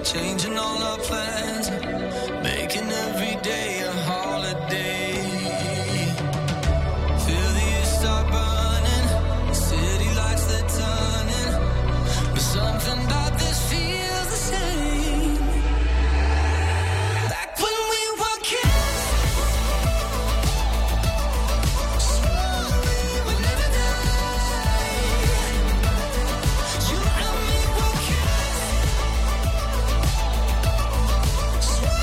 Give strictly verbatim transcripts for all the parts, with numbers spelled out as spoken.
changing all our plans, making every day a holiday. Feel the years start burning, city lights they're turning, but something about this feels the same. Like when we were kids, swore we would never die. You and me were kids, swore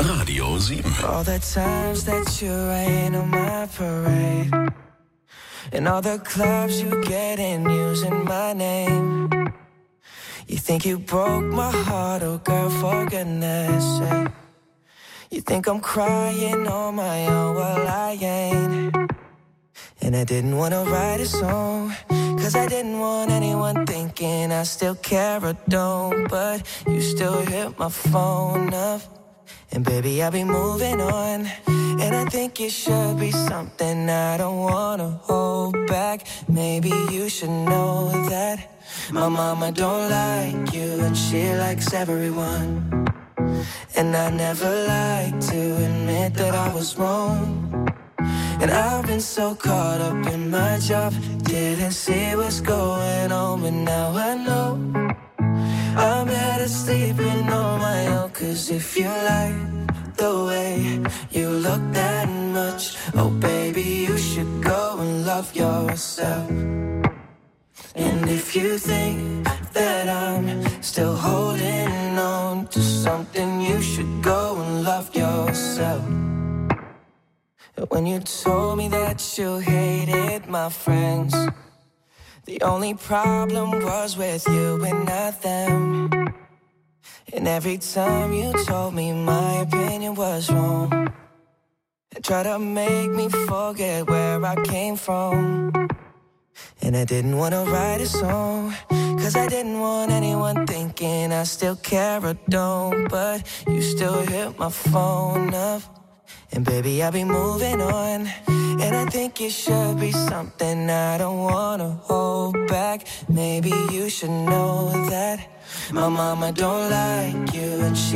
Radio sieben. All the times that you rain on my parade, and all the clubs you get in using my name. You think you broke my heart, oh girl, for goodness sake. You think I'm crying on my own, well I ain't. And I didn't wanna write a song, cause I didn't want anyone thinking I still care or don't. But you still hit my phone up, and baby I'll be moving on. And I think it should be something I don't wanna hold back. Maybe you should know that my mama don't like you, and she likes everyone. And I never like to admit that I was wrong. And I've been so caught up in my job, didn't see what's going on, but now I know I'm better sleeping on my own. Cause if you like the way you look that much, oh baby, you should go and love yourself. And if you think that I'm still holding on to something, you should go and love yourself. When you told me that you hated my friends, the only problem was with you and not them. And every time you told me my opinion was wrong, and tried to make me forget where I came from. And I didn't want to write a song, cause I didn't want anyone thinking I still care or don't. But you still hit my phone up, and baby I'll be moving on. And I think it should be something I don't want to hold back. Maybe you should know that my mama don't like you, and she